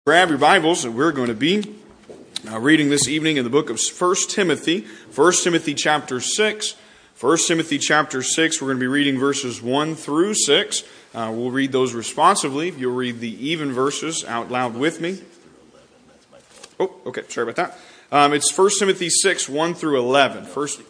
Grab your Bibles, and we're going to be reading this evening in the book of 1 Timothy. 1 Timothy chapter 6. 1 Timothy chapter 6, we're going to be reading verses 1 through 6. We'll read those responsively. If you'll read the even verses out loud with me. Oh, okay, sorry about that. It's 1 Timothy 6, 1 through 11.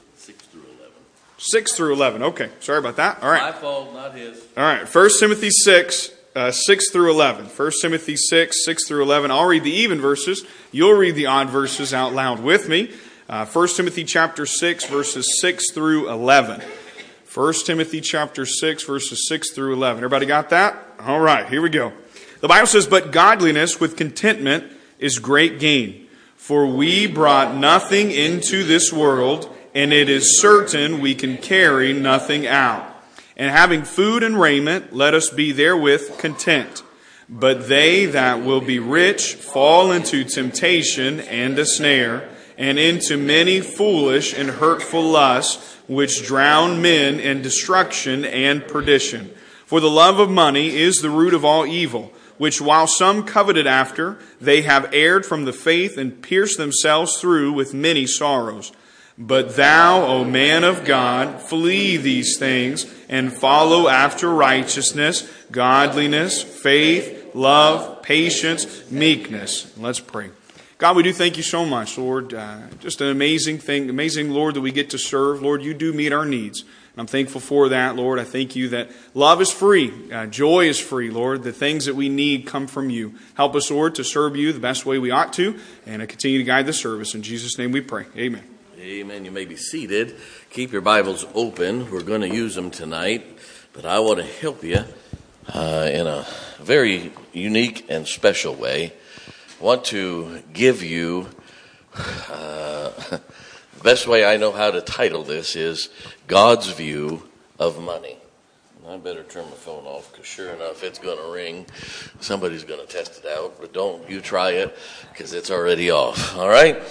6 through 11. Okay, sorry about that. All right. My fault, not his. All right, 1 Timothy 6. 6 through 11. 1 Timothy 6, 6 through 11. I'll read the even verses. You'll read the odd verses out loud with me. 1 Timothy chapter 6, verses 6 through 11. 1 Timothy chapter 6, verses 6 through 11. Everybody got that? All right, here we go. The Bible says, "But godliness with contentment is great gain. For we brought nothing into this world, and it is certain we can carry nothing out. And having food and raiment, let us be therewith content. But they that will be rich fall into temptation and a snare, and into many foolish and hurtful lusts, which drown men in destruction and perdition. For the love of money is the root of all evil, which while some coveted after, they have erred from the faith and pierced themselves through with many sorrows. But thou, O man of God, flee these things, and follow after righteousness, godliness, faith, love, patience, meekness." Let's pray. God, we do thank you so much, Lord. Just an amazing thing, amazing, Lord, that we get to serve. Lord, you do meet our needs. And I'm thankful for that, Lord. I thank you that love is free, joy is free, Lord. The things that we need come from you. Help us, Lord, to serve you the best way we ought to, and continue to guide the service. In Jesus' name we pray. Amen. Amen. You may be seated. Keep your Bibles open. We're going to use them tonight, but I want to help you in a very unique and special way. I want to give you the best way I know how to title this is God's View of Money. I better turn my phone off because sure enough it's going to ring. Somebody's going to test it out, but don't you try it because it's already off. All right?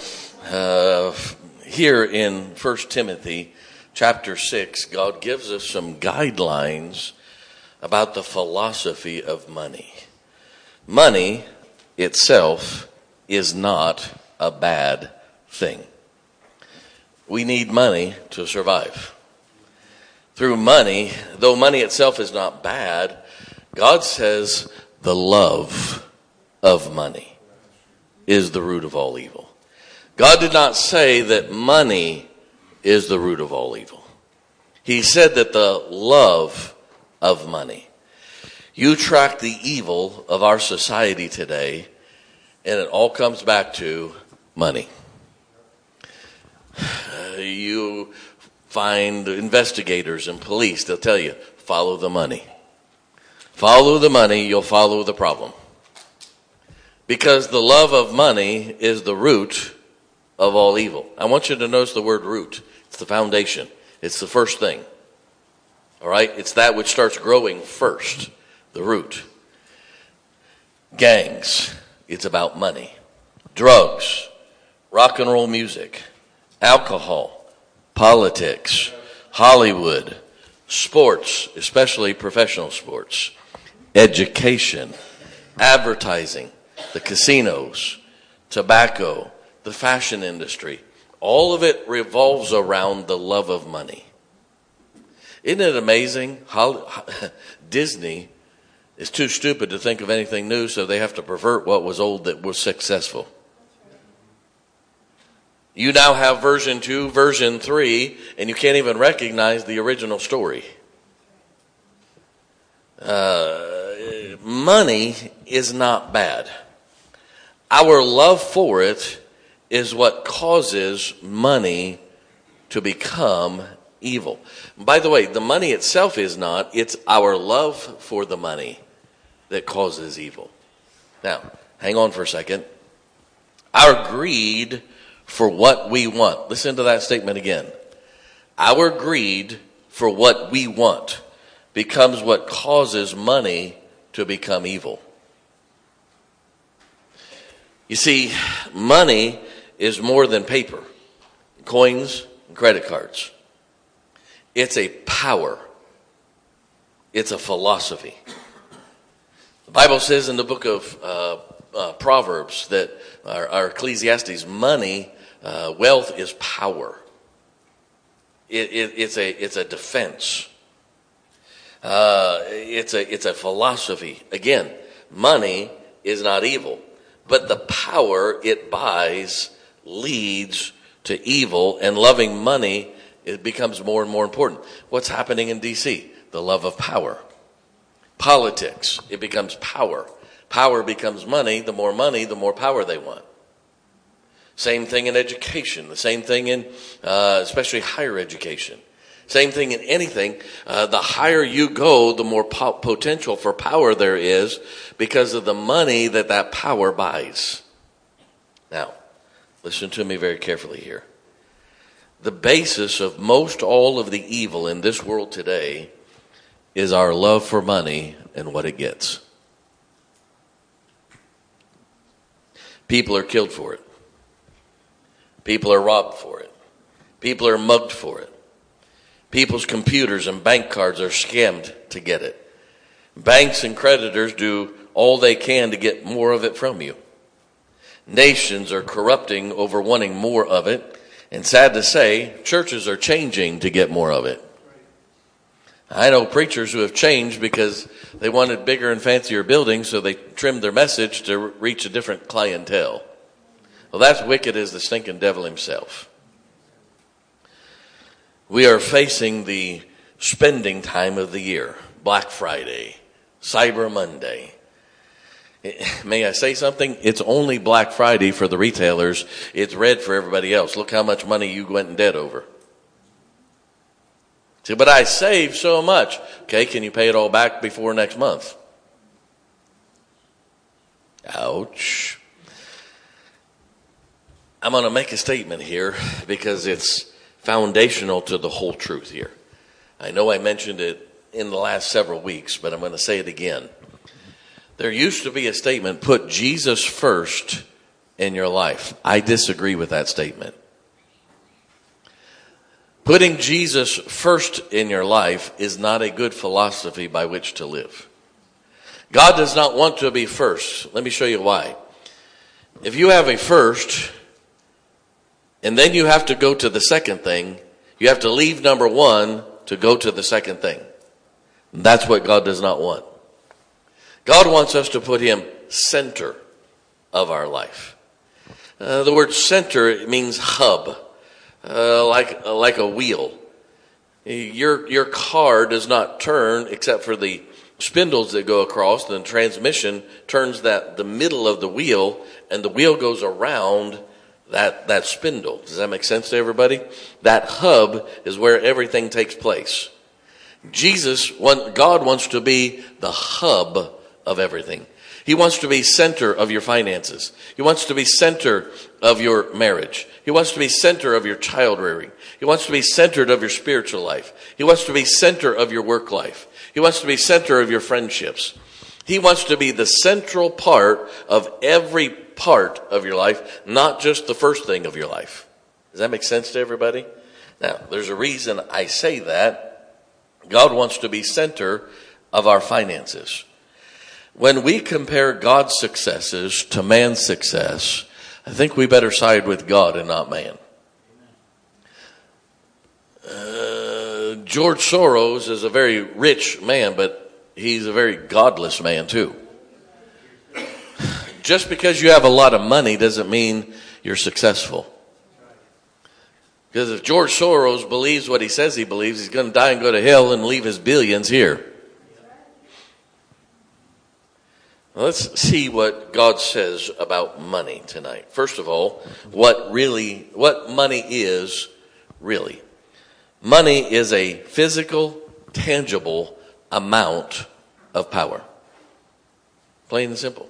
Here in 1 Timothy chapter 6, God gives us some guidelines about the philosophy of money. Money itself is not a bad thing. We need money to survive. Through money, though money itself is not bad, God says the love of money is the root of all evil. God did not say that money is the root of all evil. He said that the love of money. You track the evil of our society today, and it all comes back to money. You find investigators and police, they'll tell you, follow the money. Follow the money, you'll follow the problem. Because the love of money is the root of all evil. I want you to notice the word root. It's the foundation. It's the first thing. All right? It's that which starts growing first. The root. Gangs. It's about money. Drugs. Rock and roll music. Alcohol. Politics. Hollywood. Sports, especially professional sports. Education. Advertising. The casinos. Tobacco. The fashion industry, all of it revolves around the love of money. Isn't it amazing? Disney is too stupid to think of anything new, so they have to pervert what was old that was successful. You now have version 2, version 3, and you can't even recognize the original story. Money is not bad. Our love for it is what causes money to become evil. By the way, the money itself is not. It's our love for the money that causes evil. Now, hang on for a second. Our greed for what we want. Listen to that statement again. Our greed for what we want becomes what causes money to become evil. You see, money is more than paper, coins, and credit cards. It's a power. It's a philosophy. The Bible says in the book of Proverbs that are Ecclesiastes, money, wealth is power. It's a defense. It's a philosophy. Again, money is not evil, but the power it buys leads to evil, and loving money, it becomes more and more important. What's happening in D.C.? The love of power. Politics, it becomes power. Power becomes money. The more money, the more power they want. Same thing in education. The same thing in especially higher education. Same thing in anything. The higher you go, the more potential for power there is because of the money that power buys. Now, listen to me very carefully here. The basis of most all of the evil in this world today is our love for money and what it gets. People are killed for it. People are robbed for it. People are mugged for it. People's computers and bank cards are scammed to get it. Banks and creditors do all they can to get more of it from you. Nations are corrupting over wanting more of it. And sad to say, churches are changing to get more of it. I know preachers who have changed because they wanted bigger and fancier buildings, so they trimmed their message to reach a different clientele. Well, that's wicked as the stinking devil himself. We are facing the spending time of the year. Black Friday, Cyber Monday. May I say something? It's only Black Friday for the retailers. It's red for everybody else. Look how much money you went in debt over. See, but I saved so much. Okay, can you pay it all back before next month? Ouch. I'm going to make a statement here because it's foundational to the whole truth here. I know I mentioned it in the last several weeks, but I'm going to say it again. There used to be a statement, put Jesus first in your life. I disagree with that statement. Putting Jesus first in your life is not a good philosophy by which to live. God does not want to be first. Let me show you why. If you have a first, and then you have to go to the second thing, you have to leave number one to go to the second thing. That's what God does not want. God wants us to put him center of our life. The word center means hub, like a wheel. Your car does not turn except for the spindles that go across. The transmission turns the middle of the wheel, and the wheel goes around that spindle. Does that make sense to everybody? That hub is where everything takes place. God wants to be the hub of everything. He wants to be center of your finances. He wants to be center of your marriage. He wants to be center of your child rearing. He wants to be centered of your spiritual life. He wants to be center of your work life. He wants to be center of your friendships. He wants to be the central part of every part of your life, not just the first thing of your life. Does that make sense to everybody? Now, there's a reason I say that. God wants to be center of our finances. When we compare God's successes to man's success, I think we better side with God and not man. George Soros is a very rich man, but he's a very godless man too. Just because you have a lot of money doesn't mean you're successful. Because if George Soros believes what he says he believes, he's going to die and go to hell and leave his billions here. Let's see what God says about money tonight. First of all, what money is really. Money is a physical, tangible amount of power. Plain and simple.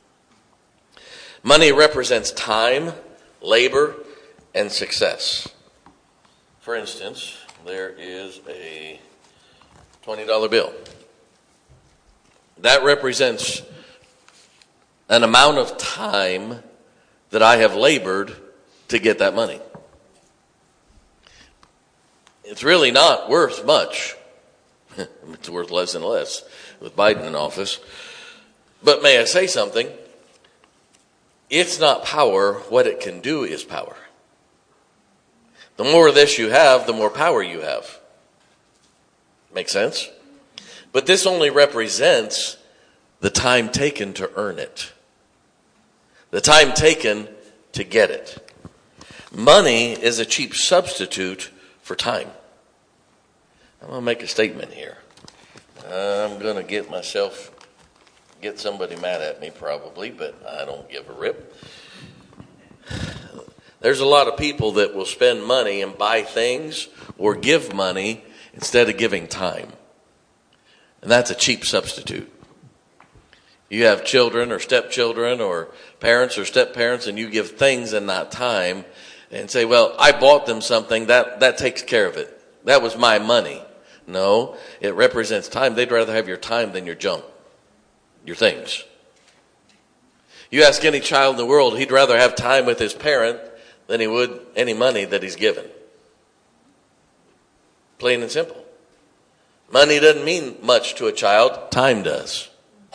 Money represents time, labor, and success. For instance, there is a $20 bill. That represents an amount of time that I have labored to get that money. It's really not worth much. It's worth less and less with Biden in office. But may I say something? It's not power. What it can do is power. The more of this you have, the more power you have. Make sense? But this only represents the time taken to earn it. The time taken to get it. Money is a cheap substitute for time. I'm going to make a statement here. I'm going to get somebody mad at me probably, but I don't give a rip. There's a lot of people that will spend money and buy things or give money instead of giving time. And that's a cheap substitute. You have children or stepchildren or parents or step-parents, and you give things and not time and say, well, I bought them something, that takes care of it. That was my money. No, it represents time. They'd rather have your time than your junk, your things. You ask any child in the world, he'd rather have time with his parent than he would any money that he's given. Plain and simple. Money doesn't mean much to a child. Time does.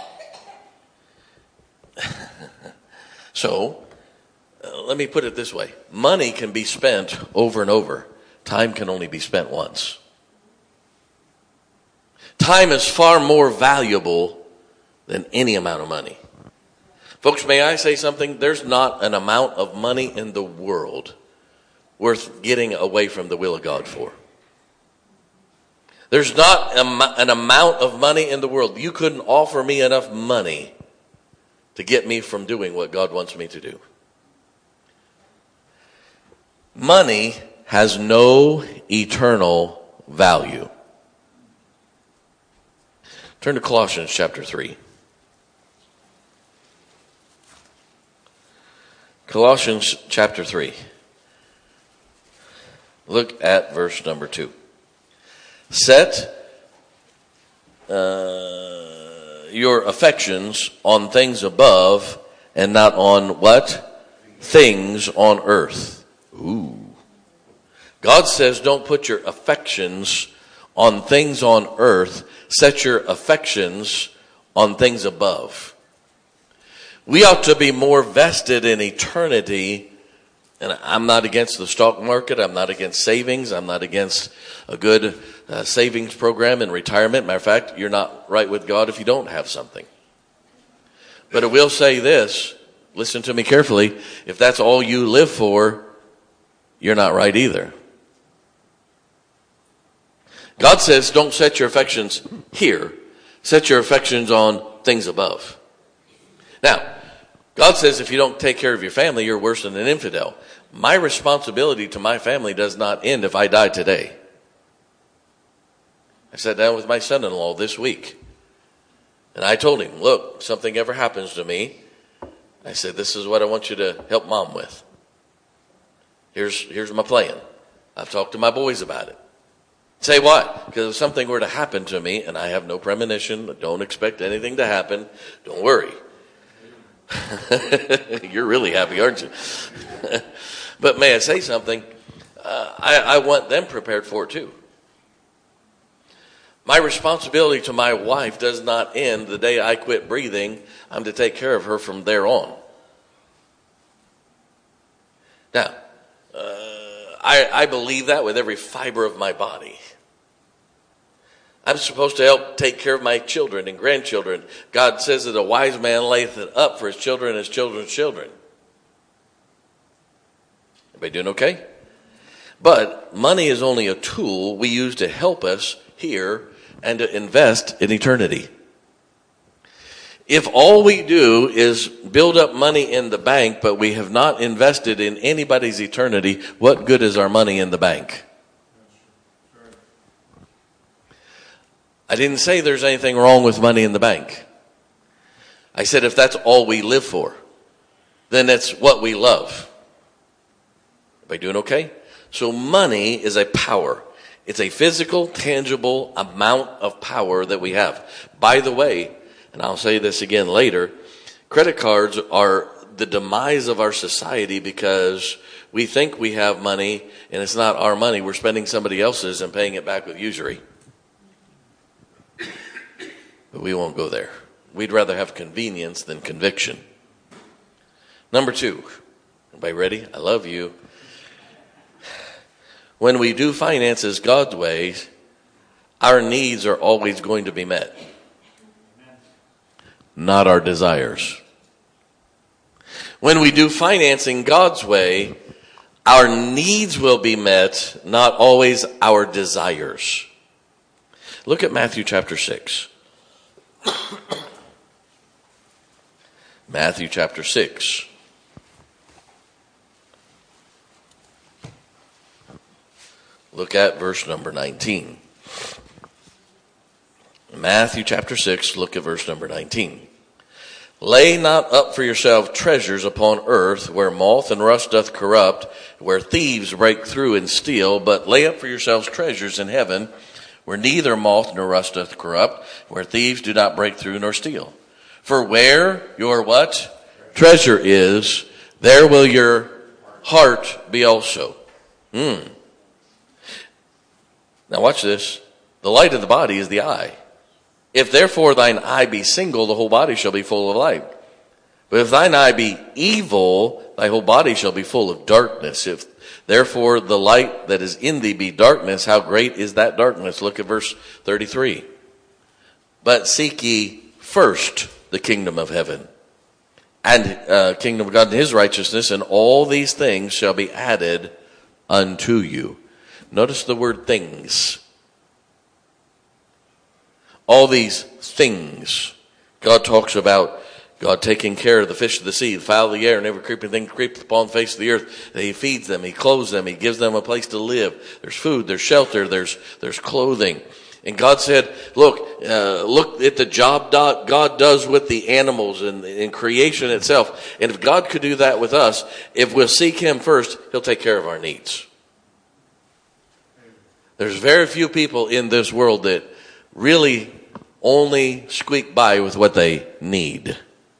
So, let me put it this way. Money can be spent over and over. Time can only be spent once. Time is far more valuable than any amount of money. Folks, may I say something? There's not an amount of money in the world worth getting away from the will of God for. There's not an amount of money in the world. You couldn't offer me enough money to get me from doing what God wants me to do. Money has no eternal value. Turn to Colossians chapter 3. Colossians chapter 3. Look at verse number 2. Set your affections on things above and not on what? Things on earth. Ooh. God says don't put your affections on things on earth. Set your affections on things above. We ought to be more vested in eternity. And I'm not against the stock market. I'm not against savings. I'm not against a good savings program in retirement. Matter of fact, you're not right with God if you don't have something. But I will say this. Listen to me carefully. If that's all you live for, you're not right either. God says don't set your affections here. Set your affections on things above. Now, God says if you don't take care of your family, you're worse than an infidel. My responsibility to my family does not end if I die today. I sat down with my son-in-law this week. And I told him, look, if something ever happens to me, I said, this is what I want you to help mom with. Here's my plan. I've talked to my boys about it. Say what? Because if something were to happen to me, and I have no premonition, don't expect anything to happen, don't worry. You're really happy, aren't you? But may I say something? I want them prepared for it too. My responsibility to my wife does not end the day I quit breathing. I'm to take care of her from there on. Now, I believe that with every fiber of my body. I'm supposed to help take care of my children and grandchildren. God says that a wise man layeth it up for his children and his children's children. Everybody doing okay? But money is only a tool we use to help us here and to invest in eternity. If all we do is build up money in the bank, but we have not invested in anybody's eternity, what good is our money in the bank? I didn't say there's anything wrong with money in the bank. I said if that's all we live for, then it's what we love. Everybody doing okay? So money is a power. It's a physical, tangible amount of power that we have. By the way, and I'll say this again later, credit cards are the demise of our society because we think we have money and it's not our money. We're spending somebody else's and paying it back with usury. But we won't go there. We'd rather have convenience than conviction. Number 2. Everybody ready? I love you. When we do finances God's way, our needs are always going to be met, not our desires. When we do financing God's way, our needs will be met, not always our desires. Look at Matthew chapter 6. Matthew chapter 6. Look at verse number 19. Matthew chapter 6, look at verse number 19. Lay not up for yourselves treasures upon earth, where moth and rust doth corrupt, where thieves break through and steal, but lay up for yourselves treasures in heaven, where neither moth nor rust doth corrupt, where thieves do not break through nor steal. For where your what? Treasure is, there will your heart be also. Now watch this. The light of the body is the eye. If therefore thine eye be single, the whole body shall be full of light. But if thine eye be evil, thy whole body shall be full of darkness. If therefore the light that is in thee be darkness, how great is that darkness? Look at verse 33. But seek ye first the kingdom of heaven and kingdom of God and his righteousness, and all these things shall be added unto you. Notice the word things. All these things. God talks about God taking care of the fish of the sea, the fowl of the air, and every creeping thing that creepeth upon the face of the earth. That he feeds them, he clothes them, he gives them a place to live. There's food, there's shelter, there's clothing. And God said, look at the job God does with the animals and in creation itself. And if God could do that with us, if we'll seek him first, he'll take care of our needs. There's very few people in this world that really only squeak by with what they need.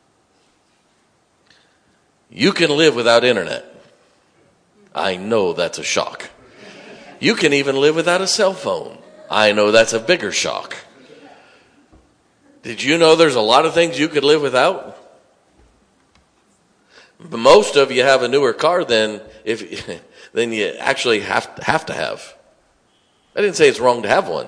You can live without internet. I know that's a shock. You can even live without a cell phone. I know that's a bigger shock. Did you know there's a lot of things you could live without? But most of you have a newer car than you actually have to have. I didn't say it's wrong to have one.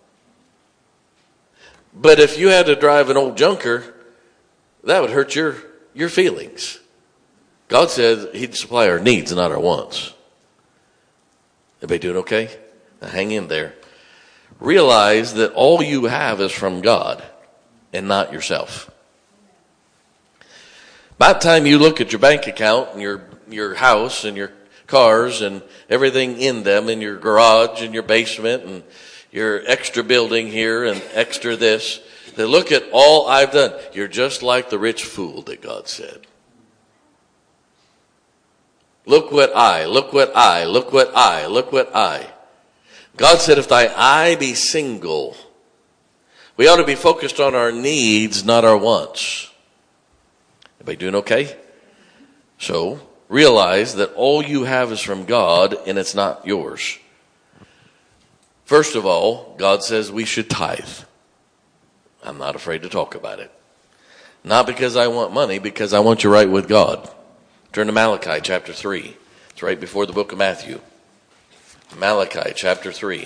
But if you had to drive an old junker, that would hurt your feelings. God said he'd supply our needs, not our wants. Everybody doing okay? Now hang in there. Realize that all you have is from God and not yourself. By the time you look at your bank account and your house and your cars and everything in them, and your garage and your basement and your extra building here and extra this, then look at all I've done. You're just like the rich fool that God said. Look what I. God said, if thy eye be single, we ought to be focused on our needs, not our wants. Everybody doing okay? So, realize that all you have is from God and it's not yours. First of all, God says we should tithe. I'm not afraid to talk about it. Not because I want money, because I want you right with God. Turn to Malachi chapter 3. It's right before the book of Matthew. Malachi chapter 3.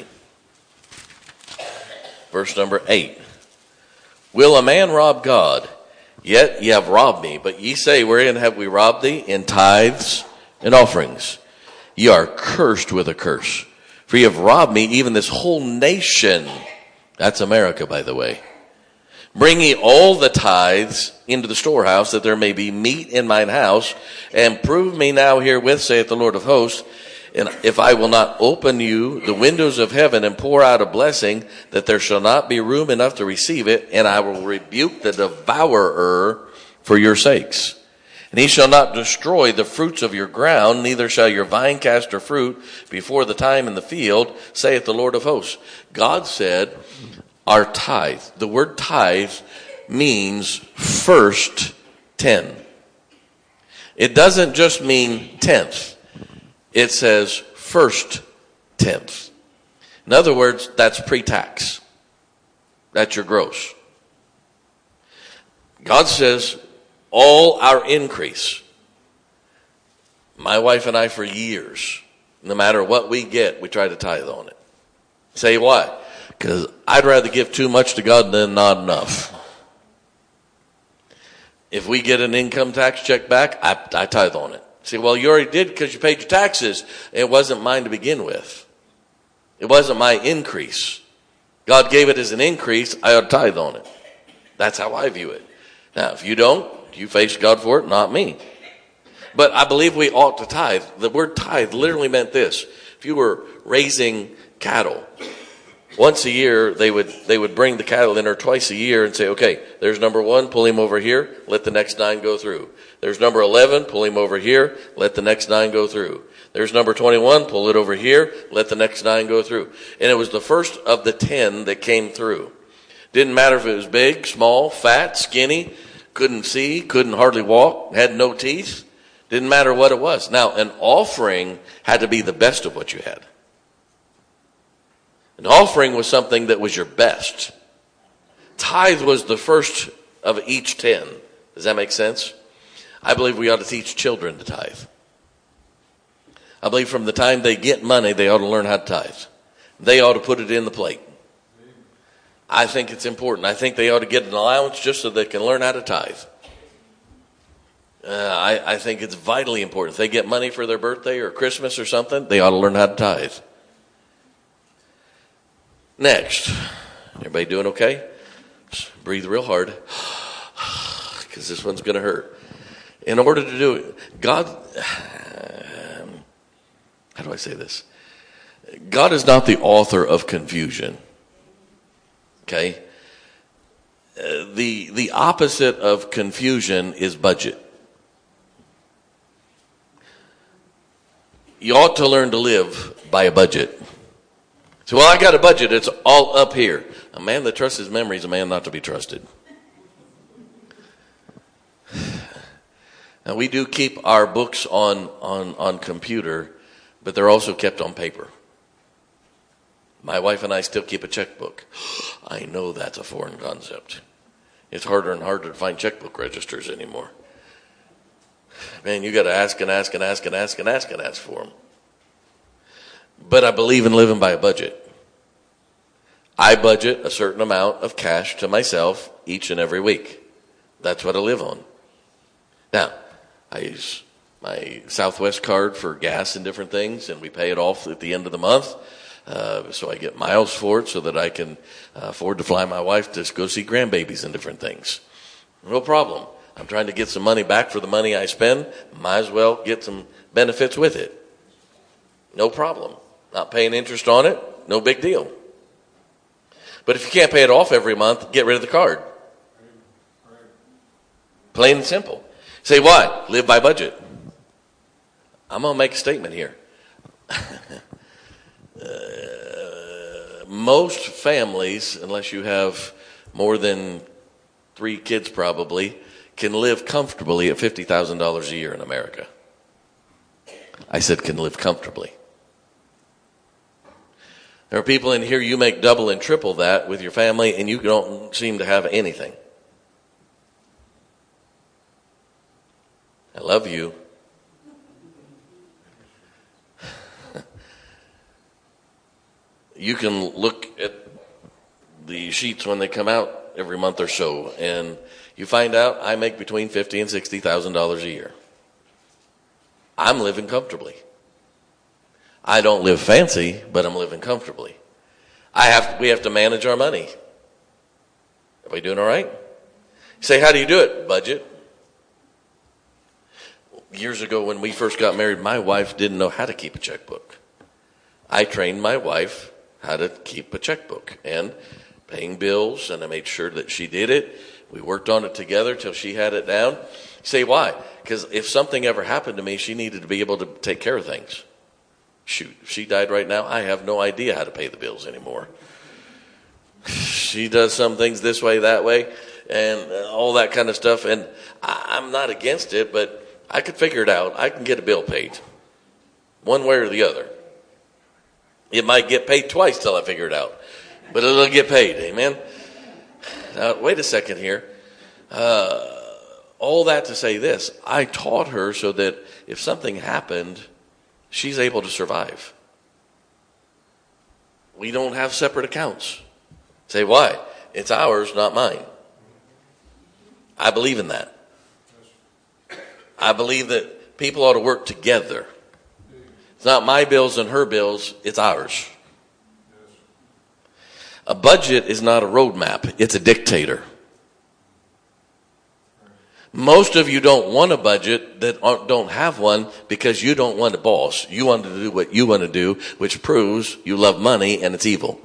Verse number 8. Will a man rob God? Yet ye have robbed me. But ye say, wherein have we robbed thee? In tithes and offerings. Ye are cursed with a curse. For ye have robbed me, even this whole nation. That's America, by the way. Bring ye all the tithes into the storehouse, that there may be meat in mine house. And prove me now herewith, saith the Lord of hosts, and if I will not open you the windows of heaven and pour out a blessing, that there shall not be room enough to receive it, and I will rebuke the devourer for your sakes. And he shall not destroy the fruits of your ground, neither shall your vine cast her fruit before the time in the field, saith the Lord of hosts. God said, our tithe. The word tithe means first 10. It doesn't just mean tenth. It says first tenth. In other words, that's pre-tax. That's your gross. God says all our increase, My wife and I, for years, no matter what we get, we try to tithe on it. Say why? Because I'd rather give too much to God than not enough. If we get an income tax check back, I tithe on it. Say, well, you already did because you paid your taxes. It wasn't mine to begin with. It wasn't my increase. God gave it as an increase. I ought to tithe on it. That's how I view it. Now, if you don't, you face God for it, not me. But I believe we ought to tithe. The word tithe literally meant this. If you were raising cattle, once a year they would bring the cattle in, or twice a year, and say, okay, there's number 1, pull him over here, let the next 9 go through. There's number 11, pull him over here, let the next 9 go through. There's number 21, pull it over here, let the next 9 go through. And it was the first of the 10 that came through. Didn't matter if it was big, small, fat, skinny, couldn't see, couldn't hardly walk, had no teeth. Didn't matter what it was. Now, an offering had to be the best of what you had. An offering was something that was your best. Tithe was the first of each 10. Does that make sense? I believe we ought to teach children to tithe. I believe from the time they get money, they ought to learn how to tithe. They ought to put it in the plate. I think it's important. I think they ought to get an allowance just so they can learn how to tithe. I think it's vitally important. If they get money for their birthday or Christmas or something, they ought to learn how to tithe. Next. Everybody doing okay? Just breathe real hard, because this one's going to hurt. In order to do it, God, how do I say this? God is not the author of confusion. Okay? The opposite of confusion is budget. You ought to learn to live by a budget. So, well, I got a budget. It's all up here. A man that trusts his memory is a man not to be trusted. Now, we do keep our books on computer, but they're also kept on paper. My wife and I still keep a checkbook. I know that's a foreign concept. It's harder and harder to find checkbook registers anymore. Man, you got to ask and ask and ask and ask and ask and ask for them. But I believe in living by a budget. I budget a certain amount of cash to myself each and every week. That's what I live on. Now, I use my Southwest card for gas and different things, and we pay it off at the end of the month. So I get miles for it so that I can afford to fly my wife to go see grandbabies and different things. No problem. I'm trying to get some money back for the money I spend. Might as well get some benefits with it. No problem. Not paying interest on it. No big deal. But if you can't pay it off every month, get rid of the card. Plain and simple. Say why? Live by budget. I'm going to make a statement here. Most families, unless you have more than 3 kids probably, can live comfortably at $50,000 a year in America. I said can live comfortably. There are people in here, you make double and triple that with your family, and you don't seem to have anything. I love you. You can look at the sheets when they come out every month or so, and you find out I make between $50,000 and $60,000 a year. I'm living comfortably. I don't live fancy, but I'm living comfortably. We have to manage our money. Are we doing all right? You say, how do you do it? Budget. Years ago when we first got married, my wife didn't know how to keep a checkbook. I trained my wife how to keep a checkbook and paying bills, and I made sure that she did it. We worked on it together till she had it down. You say, why? Because if something ever happened to me, she needed to be able to take care of things. Shoot, if she died right now, I have no idea how to pay the bills anymore. She does some things this way, that way, and all that kind of stuff. And I'm not against it, but I could figure it out. I can get a bill paid one way or the other. It might get paid twice till I figure it out, but it'll get paid. Amen. Now, wait a second here. All that to say this, I taught her so that if something happened, she's able to survive. We don't have separate accounts. Say, why? It's ours, not mine. I believe in that. I believe that people ought to work together. It's not my bills and her bills, it's ours. A budget is not a roadmap, it's a dictator. Most of you don't want a budget that don't have one because you don't want a boss. You want to do what you want to do, which proves you love money and it's evil.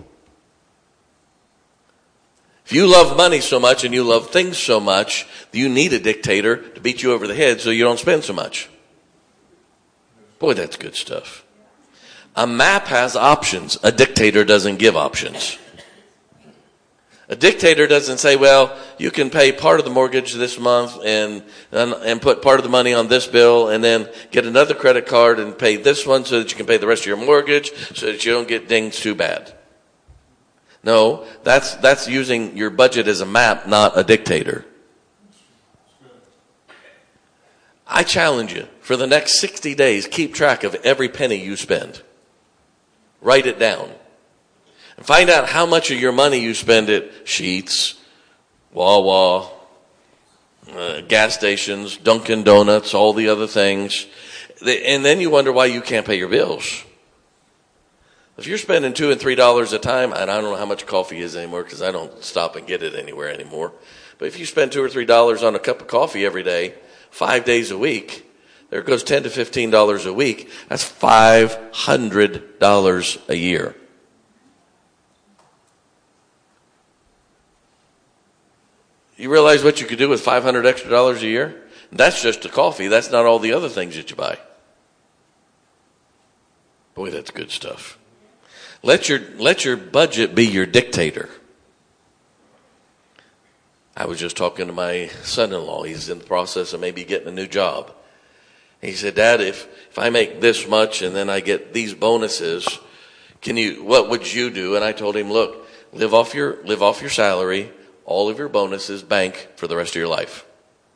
If you love money so much and you love things so much, you need a dictator to beat you over the head so you don't spend so much. Boy, that's good stuff. A map has options. A dictator doesn't give options. A dictator doesn't say, well, you can pay part of the mortgage this month and put part of the money on this bill and then get another credit card and pay this one so that you can pay the rest of your mortgage so that you don't get dinged too bad. No, that's using your budget as a map, not a dictator. I challenge you, for the next 60 days, keep track of every penny you spend. Write it down. And find out how much of your money you spend at Sheetz, Wawa, gas stations, Dunkin' Donuts, all the other things. And then you wonder why you can't pay your bills. If you're spending $2 and $3 a time, and I don't know how much coffee is anymore because I don't stop and get it anywhere anymore. But if you spend $2 or $3 on a cup of coffee every day, 5 days a week, there goes $10 to $15 a week. That's $500 a year. You realize what you could do with $500 extra a year? That's just the coffee. That's not all the other things that you buy. Boy, that's good stuff. Let your budget be your dictator. I was just talking to my son-in-law. He's in the process of maybe getting a new job. He said, Dad, if I make this much and then I get these bonuses, what would you do? And I told him, look, live off your salary, all of your bonuses, bank for the rest of your life.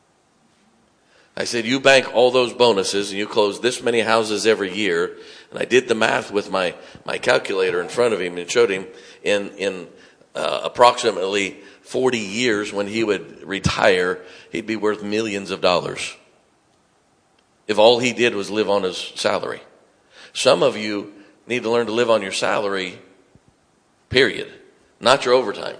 I said, you bank all those bonuses and you close this many houses every year. And I did the math with my calculator in front of him and showed him in approximately 40 years when he would retire, he'd be worth millions of dollars if all he did was live on his salary. Some of you need to learn to live on your salary, period, not your overtime.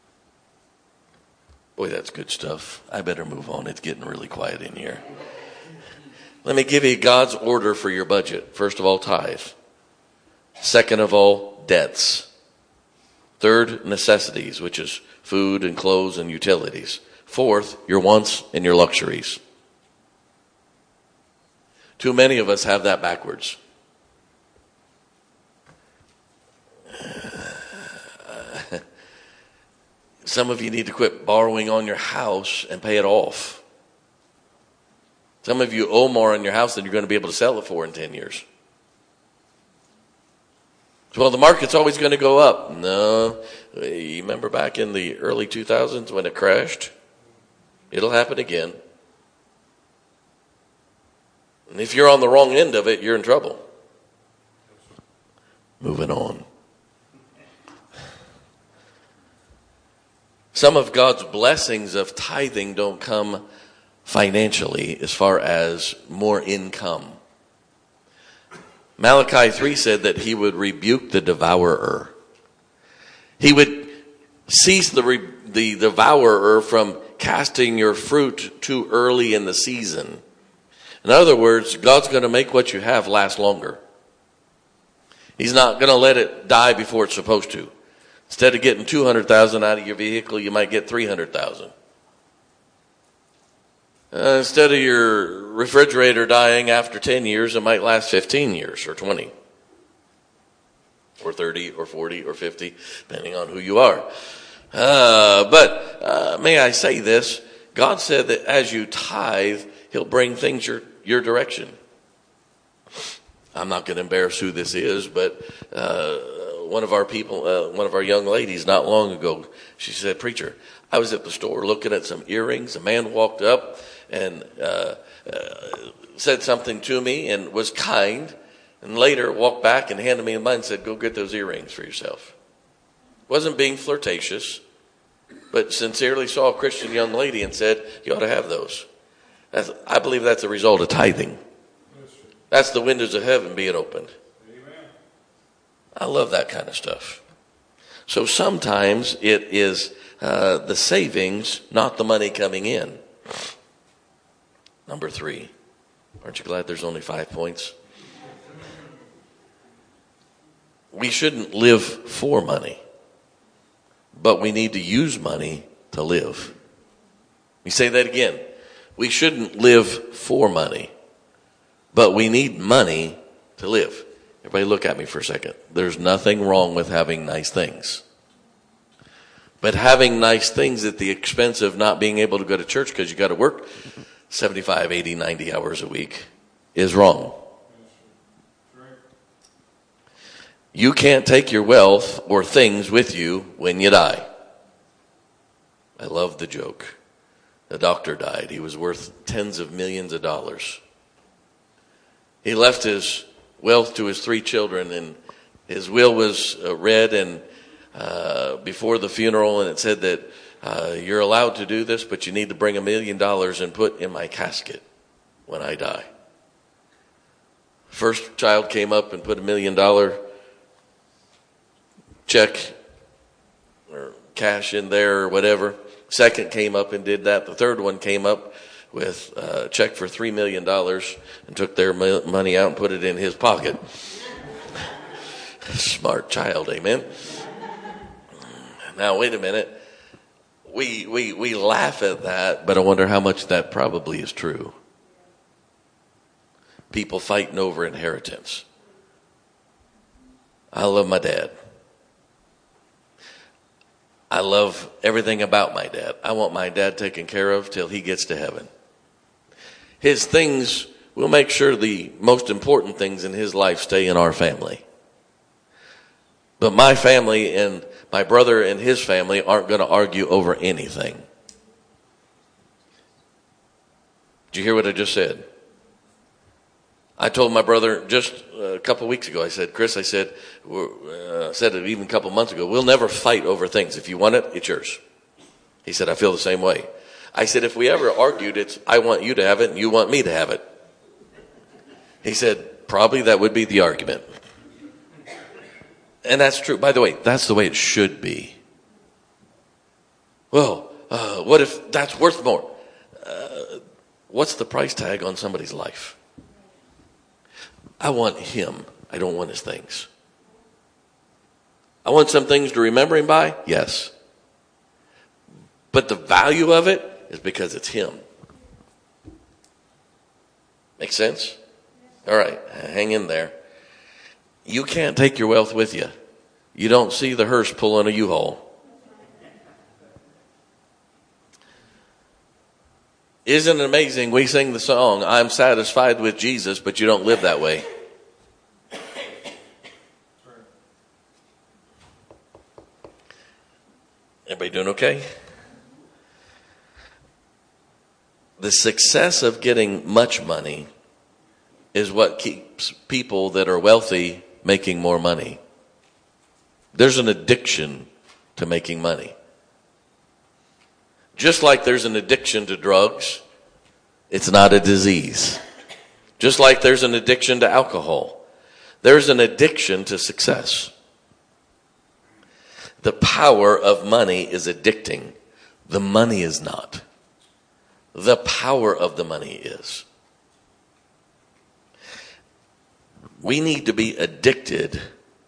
Boy, that's good stuff. I better move on. It's getting really quiet in here. Let me give you God's order for your budget. First of all, tithe. Second of all, debts. Third, necessities, which is food and clothes and utilities. Fourth, your wants and your luxuries. Too many of us have that backwards. Some of you need to quit borrowing on your house and pay it off. Some of you owe more on your house than you're going to be able to sell it for in 10 years. Well, the market's always going to go up. No. You remember back in the early 2000s when it crashed? It'll happen again. And if you're on the wrong end of it, you're in trouble. Moving on. Some of God's blessings of tithing don't come financially as far as more income. Malachi 3 said that he would rebuke the devourer. He would cease the devourer from casting your fruit too early in the season. In other words, God's going to make what you have last longer. He's not going to let it die before it's supposed to. Instead of getting $200,000 out of your vehicle, you might get $300,000. Instead of your refrigerator dying after 10 years, it might last 15 years or 20 or 30 or 40 or 50, depending on who you are. But may I say this? God said that as you tithe, he'll bring things your direction. I'm not going to embarrass who this is, but one of our young ladies not long ago, she said, "Preacher, I was at the store looking at some earrings. A man walked up and said something to me and was kind, and later walked back and handed me the money and said, go get those earrings for yourself. Wasn't being flirtatious, but sincerely saw a Christian young lady and said, you ought to have those. I believe that's a result of tithing. That's the windows of heaven being opened. I love that kind of stuff. So sometimes it is the savings, not the money coming in. Number 3. Aren't you glad there's only 5 points? We shouldn't live for money, but we need to use money to live. Let me say that again. We shouldn't live for money, but we need money to live. Everybody look at me for a second. There's nothing wrong with having nice things. But having nice things at the expense of not being able to go to church because you got to work 75, 80, 90 hours a week is wrong. You can't take your wealth or things with you when you die. I love the joke. The doctor died. He was worth tens of millions of dollars. He left his wealth to his 3 children, and his will was read and before the funeral, and it said that you're allowed to do this, but you need to bring $1 million and put in my casket when I die. First child came up and put $1 million check or cash in there or whatever. Second came up and did that. The third one came up with a check for $3 million and took their money out and put it in his pocket. Smart child, amen. Now, wait a minute. We laugh at that, but I wonder how much that probably is true. People fighting over inheritance. I love my dad. I love everything about my dad. I want my dad taken care of till he gets to heaven. His things, we'll make sure the most important things in his life stay in our family. But my family and my brother and his family aren't going to argue over anything. Did you hear what I just said? I told my brother just a couple of weeks ago, I said, Chris, I said it even a couple of months ago, we'll never fight over things. If you want it, it's yours. He said, I feel the same way. I said, if we ever argued, it's I want you to have it and you want me to have it. He said, probably that would be the argument. And that's true. By the way, that's the way it should be. Well, what if that's worth more? What's the price tag on somebody's life? I want him. I don't want his things. I want some things to remember him by. Yes. But the value of it is because it's him. Make sense? All right. Hang in there. You can't take your wealth with you. You don't see the hearse pulling a U-Haul. Isn't it amazing? We sing the song, I'm satisfied with Jesus, but you don't live that way. Everybody doing okay? The success of getting much money is what keeps people that are wealthy making more money. There's an addiction to making money. Just like there's an addiction to drugs, it's not a disease. Just like there's an addiction to alcohol, there's an addiction to success. The power of money is addicting. The money is not. The power of the money is. We need to be addicted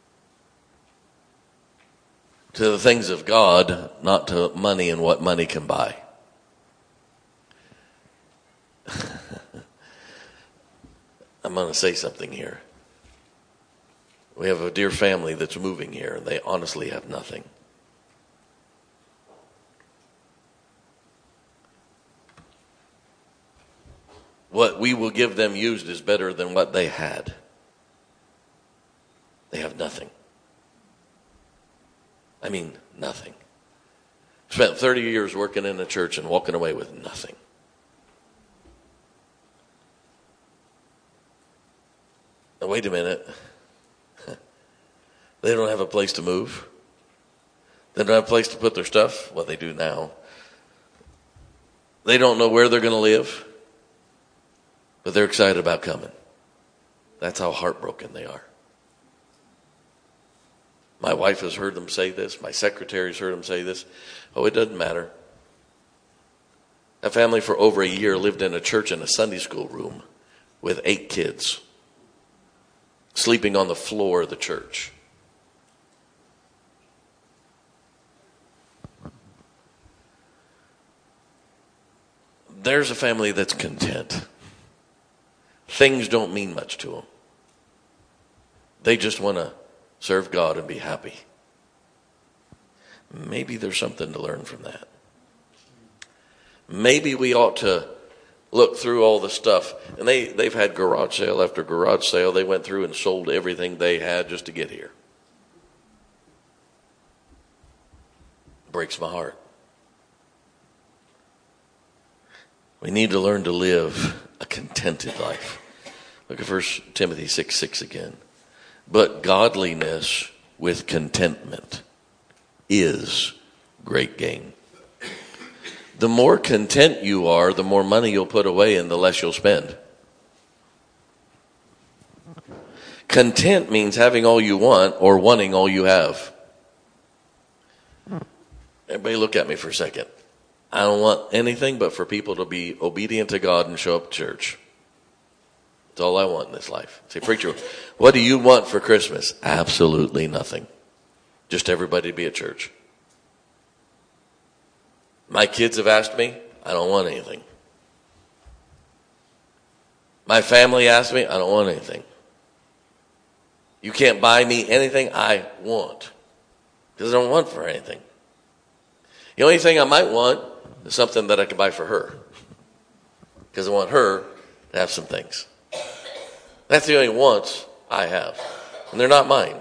to the things of God, not to money and what money can buy. I'm going to say something here. We have a dear family that's moving here, and they honestly have nothing. What we will give them used is better than what they had. They have nothing. I mean, nothing. Spent 30 years working in a church and walking away with nothing. Now, wait a minute. They don't have a place to move. They don't have a place to put their stuff. Well, they do now. They don't know where they're going to live, but they're excited about coming. That's how heartbroken they are. My wife has heard them say this. My secretary's heard them say this. Oh, it doesn't matter. That family for over a year lived in a church in a Sunday school room with 8 kids, sleeping on the floor of the church. There's a family that's content. Things don't mean much to them. They just want to serve God and be happy. Maybe there's something to learn from that. Maybe we ought to look through all the stuff. And they've had garage sale after garage sale. They went through and sold everything they had just to get here. Breaks my heart. We need to learn to live a contented life. Look at 1 Timothy 6:6 again. But godliness with contentment is great gain. The more content you are, the more money you'll put away and the less you'll spend. Content means having all you want or wanting all you have. Everybody look at me for a second. I don't want anything but for people to be obedient to God and show up to church. That's all I want in this life. Say, preacher, what do you want for Christmas? Absolutely nothing. Just everybody to be at church. My kids have asked me, I don't want anything. My family asked me, I don't want anything. You can't buy me anything I want, because I don't want for anything. The only thing I might want is something that I can buy for her, because I want her to have some things. That's the only wants I have, and they're not mine.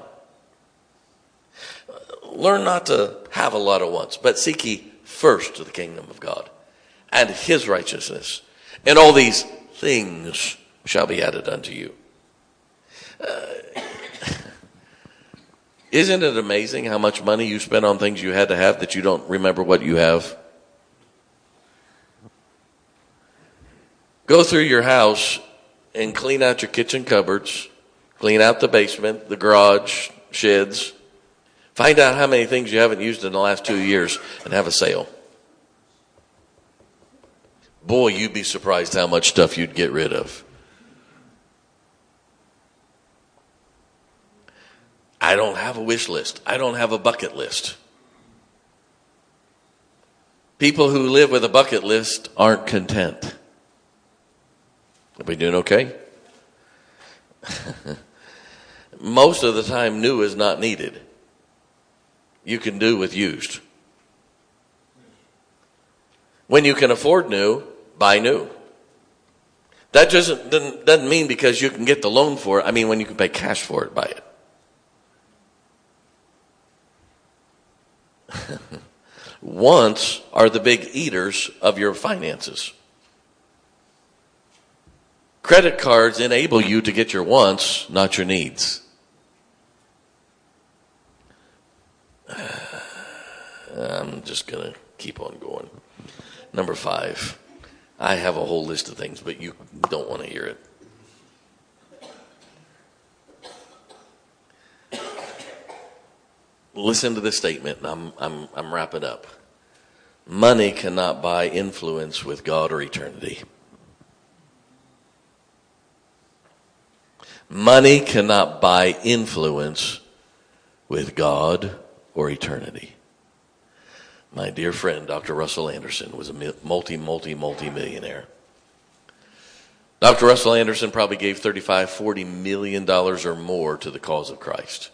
Learn not to have a lot of wants, but seek ye first to the kingdom of God and his righteousness, and all these things shall be added unto you. Isn't it amazing how much money you spend on things you had to have that you don't remember what you have? Go through your house and clean out your kitchen cupboards, clean out the basement, the garage, sheds. Find out how many things you haven't used in the last 2 years and have a sale. Boy, you'd be surprised how much stuff you'd get rid of. I don't have a wish list. I don't have a bucket list. People who live with a bucket list aren't content. Are we doing okay? Most of the time, new is not needed. You can do with used. When you can afford new, buy new. That doesn't mean because you can get the loan for it. I mean, when you can pay cash for it, buy it. Wants are the big eaters of your finances. Credit cards enable you to get your wants, not your needs. I'm just going to keep on going. Number 5. I have a whole list of things, but you don't want to hear it. Listen to this statement, and I'm wrapping up. Money cannot buy influence with God or eternity. Money cannot buy influence with God or eternity. My dear friend, Dr. Russell Anderson, was a multi-millionaire. Dr. Russell Anderson probably gave $35-40 million or more to the cause of Christ.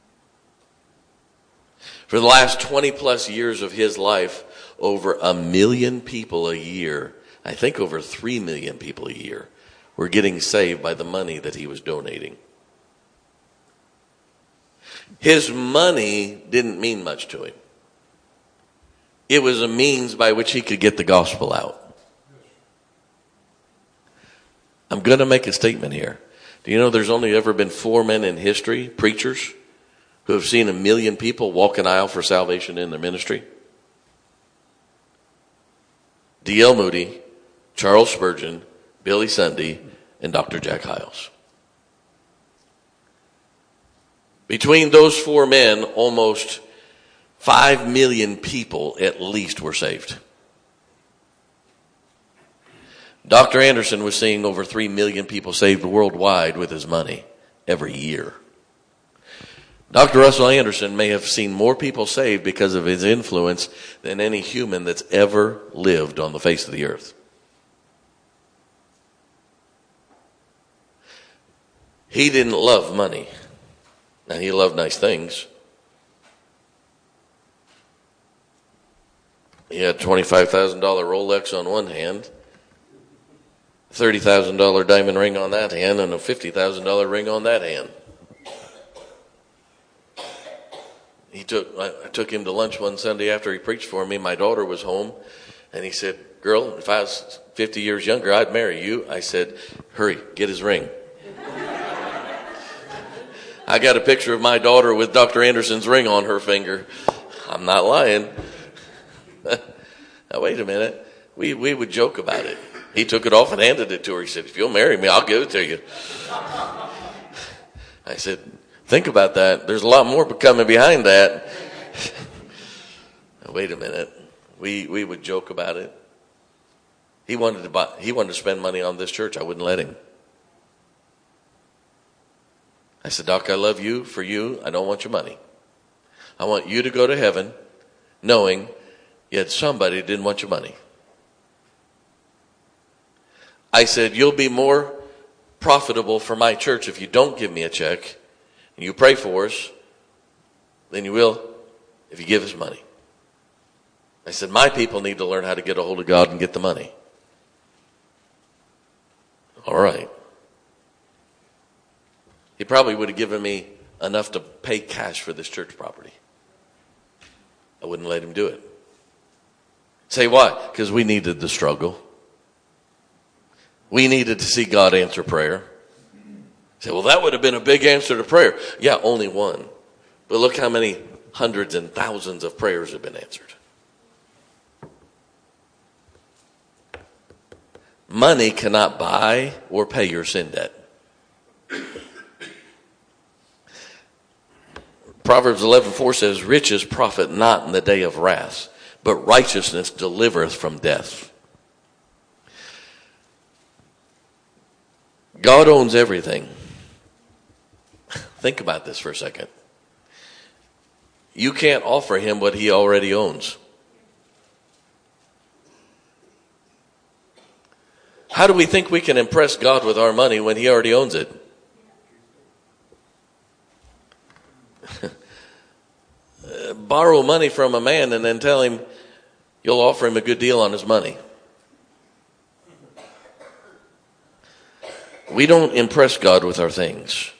For the last 20 plus years of his life, over 1 million people a year, I think over 3 million people a year, were getting saved by the money that he was donating. His money didn't mean much to him. It was a means by which he could get the gospel out. I'm going to make a statement here. Do you know there's only ever been 4 men in history, preachers, who have seen 1 million people walk an aisle for salvation in their ministry? D.L. Moody, Charles Spurgeon, Billy Sunday, and Dr. Jack Hyles. Between those 4 men, almost 5 million people at least were saved. Dr. Anderson was seeing over 3 million people saved worldwide with his money every year. Dr. Russell Anderson may have seen more people saved because of his influence than any human that's ever lived on the face of the earth. He didn't love money. Now, he loved nice things. He had a $25,000 Rolex on one hand, $30,000 diamond ring on that hand, and a $50,000 ring on that hand. I took him to lunch one Sunday after he preached for me. My daughter was home, and he said, "Girl, if I was 50 years younger, I'd marry you." I said, "Hurry, get his ring." I got a picture of my daughter with Dr. Anderson's ring on her finger. I'm not lying. Now, wait a minute. We would joke about it. He took it off and handed it to her. He said, "If you'll marry me, I'll give it to you." I said, "Think about that. There's a lot more coming behind that." Now, wait a minute. We would joke about it. He wanted to spend money on this church. I wouldn't let him. I said, "Doc, I love you for you. I don't want your money. I want you to go to heaven knowing you had somebody who didn't want your money." I said, "You'll be more profitable for my church if you don't give me a check and you pray for us than you will if you give us money." I said, "My people need to learn how to get a hold of God and get the money." All right. He probably would have given me enough to pay cash for this church property. I wouldn't let him do it. Say why? Because we needed the struggle. We needed to see God answer prayer. Say, "Well, that would have been a big answer to prayer." Yeah, only one. But look how many hundreds and thousands of prayers have been answered. Money cannot buy or pay your sin debt. Proverbs 11:4 says, "Riches profit not in the day of wrath, but righteousness delivereth from death." God owns everything. Think about this for a second. You can't offer him what he already owns. How do we think we can impress God with our money when he already owns it? Borrow money from a man and then tell him you'll offer him a good deal on his money. We don't impress God with our things.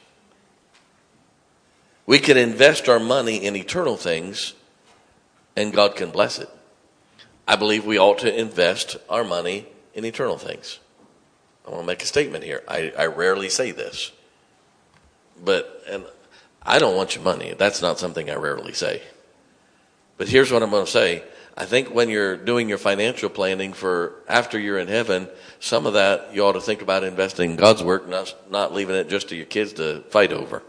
We can invest our money in eternal things and God can bless it. I believe we ought to invest our money in eternal things. I want to make a statement here. I rarely say this. And I don't want your money. That's not something I rarely say. But here's what I'm going to say. I think when you're doing your financial planning for after you're in heaven, some of that you ought to think about investing in God's work, not leaving it just to your kids to fight over.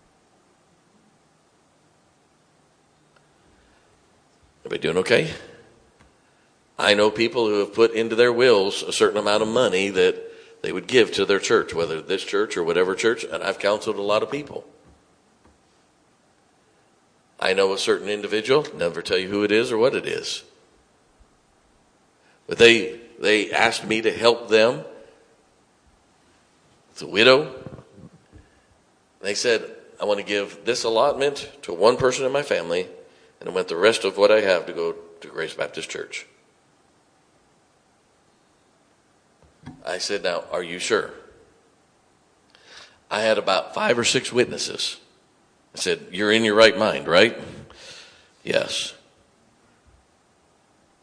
Everybody doing okay? I know people who have put into their wills a certain amount of money that they would give to their church, whether this church or whatever church, and I've counseled a lot of people. I know a certain individual, never tell you who it is or what it is. But they asked me to help them. It's a widow. They said, "I want to give this allotment to one person in my family, and I want the rest of what I have to go to Grace Baptist Church." I said, "Now, are you sure?" I had about 5 or 6 witnesses. I said, "You're in your right mind, right?" "Yes."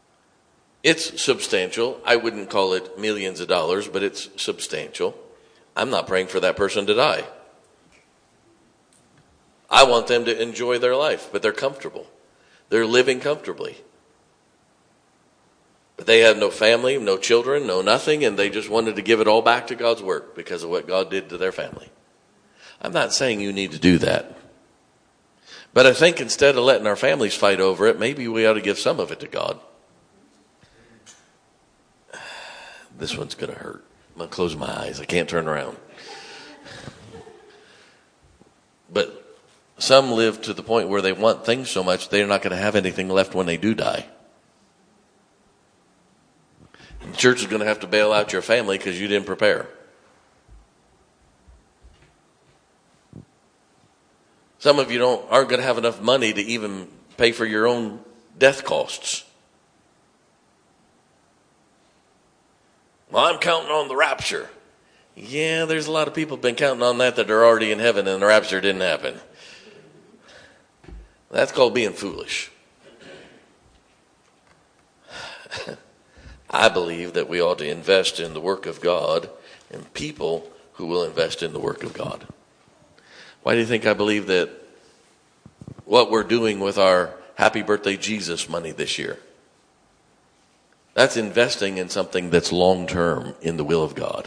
It's substantial. I wouldn't call it millions of dollars, but it's substantial. I'm not praying for that person to die. I want them to enjoy their life, but they're comfortable. They're living comfortably. But they have no family, no children, no nothing, and they just wanted to give it all back to God's work because of what God did to their family. I'm not saying you need to do that. But I think instead of letting our families fight over it, maybe we ought to give some of it to God. This one's going to hurt. I'm going to close my eyes. I can't turn around. But some live to the point where they want things so much they're not going to have anything left when they do die. The church is going to have to bail out your family because you didn't prepare. Some of you aren't going to have enough money to even pay for your own death costs. Well, I'm counting on the rapture. Yeah, there's a lot of people been counting on that are already in heaven and the rapture didn't happen. That's called being foolish. I believe that we ought to invest in the work of God and people who will invest in the work of God. Why do you think I believe that what we're doing with our Happy Birthday Jesus money this year? That's investing in something that's long-term in the will of God.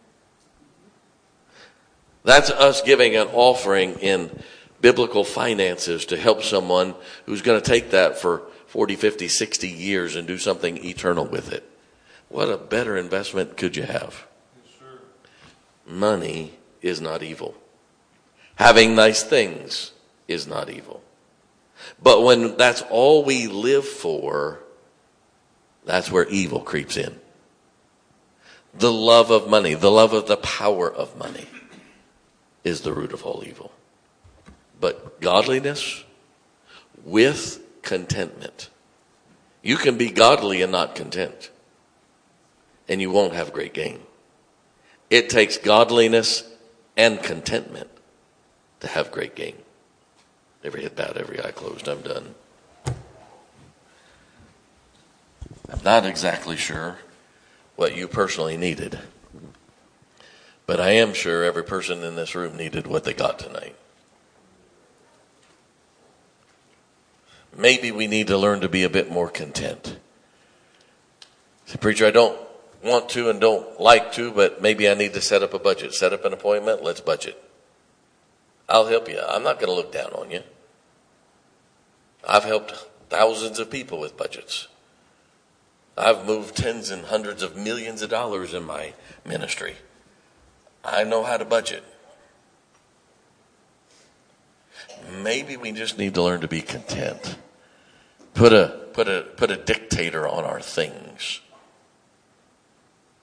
That's us giving an offering in biblical finances to help someone who's going to take that for 40, 50, 60 years and do something eternal with it. What a better investment could you have? Yes, sir. Money is not evil. Having nice things is not evil. But when that's all we live for, that's where evil creeps in. The love of money, the love of the power of money is the root of all evil. But godliness with contentment. You can be godly and not content, and you won't have great gain. It takes godliness and contentment to have great gain. Every head bowed, every eye closed. I'm done. I'm not exactly sure what you personally needed, but I am sure every person in this room needed what they got tonight. Maybe we need to learn to be a bit more content. Say, preacher, I don't want to and don't like to, but maybe I need to set up a budget. Set up an appointment, let's budget. I'll help you. I'm not going to look down on you. I've helped thousands of people with budgets. I've moved tens and hundreds of millions of dollars in my ministry. I know how to budget. Maybe we just need to learn to be content. Put a dictator on our things.